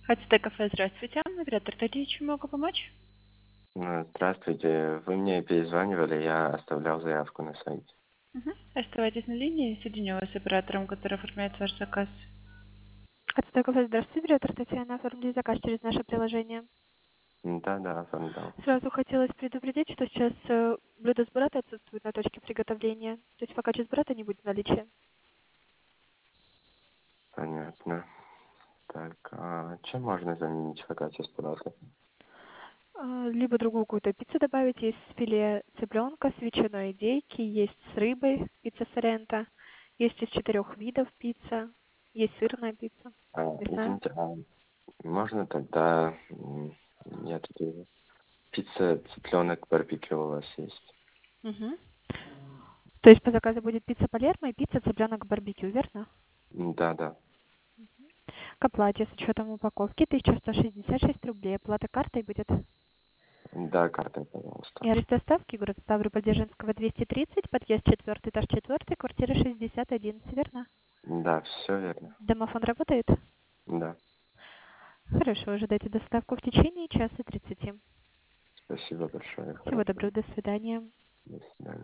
Хацте кафе, здравствуйте. Оператор Тадей, чем могу помочь? Здравствуйте. Вы мне перезванивали, я оставлял заявку на сайте. Оставайтесь на линии, соединю вас с оператором, который оформляет ваш заказ. Хацте кафе, здравствуйте, оператор Татьяна, оформили заказ через наше приложение. Да, оформлял. Сразу хотелось предупредить, что сейчас блюдо с бурата отсутствует на точке приготовления. То есть пока без бурата не будет в наличии. Понятно. Так, а чем можно заменить фокаччо с палаты? Либо другую какую-то пиццу добавить. Есть филе цыпленка с ветчиной индейки, есть с рыбой пицца Соренто, есть из 4 видов пицца, есть сырная пицца, мясная. Извините, можно тогда, я тут вижу, пицца цыпленок барбекю у вас есть? Мгм. То есть по заказу будет пицца Палермо и пицца цыпленок барбекю, верно? Да. К оплате с учетом упаковки 1166 рублей. Оплата картой будет. Да, картой, пожалуйста. И адрес доставки город Ставрополь Дзержинского 230, подъезд 4, этаж 4, квартира 61, верно? Да, все верно. Домофон работает? Да, Хорошо, ожидайте доставку в течение часа 30. спасибо большое, Всего хорошо. доброго, до свидания. До свидания.